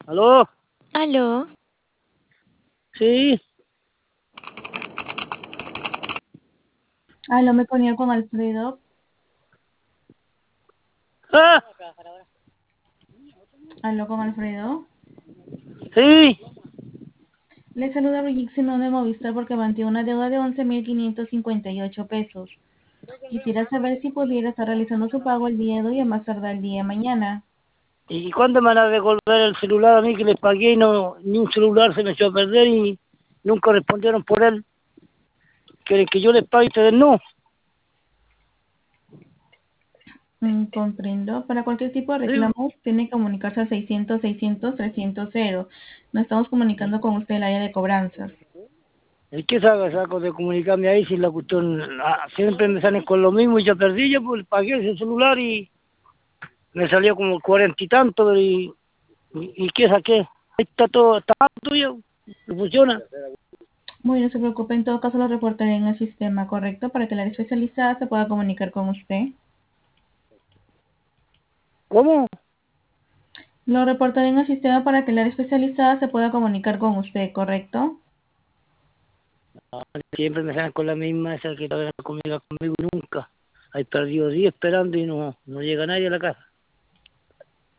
¿Aló? Aló, Sí. Aló, me ponía con Alfredo. Ah, Aló, con Alfredo. sí. Le saluda Brigitte Simón de Movistar porque mantiene una deuda de 11.558 pesos. Quisiera saber si pudiera estar realizando su pago el día de hoy a más tardar el día de mañana. ¿Y cuándo me van a devolver el celular a mí que les pagué y no, ni un celular se me echó a perder y nunca respondieron por él? ¿Quieren que yo les pague y ustedes no? Comprendo. Para cualquier tipo de Sí. reclamo, tiene que comunicarse al 600-600-300. Nos estamos comunicando con usted el área de cobranzas. ¿Y qué saco de comunicarme ahí si la cuestión siempre me salen con lo mismo y yo perdí? Yo pues pagué ese celular y me salió como 40 y tanto y ¿qué saqué? Ahí está todo, está tuyo, no funciona. Bueno, no se preocupe, en todo caso lo reportaré en el sistema, ¿correcto? Para que la área especializada se pueda comunicar con usted. ¿Cómo? Lo reportaré en el sistema para que el área especializada se pueda comunicar con usted, ¿correcto? Siempre me salen con la misma, esa que todavía no comido conmigo nunca. Hay perdido días esperando y no llega nadie a la casa.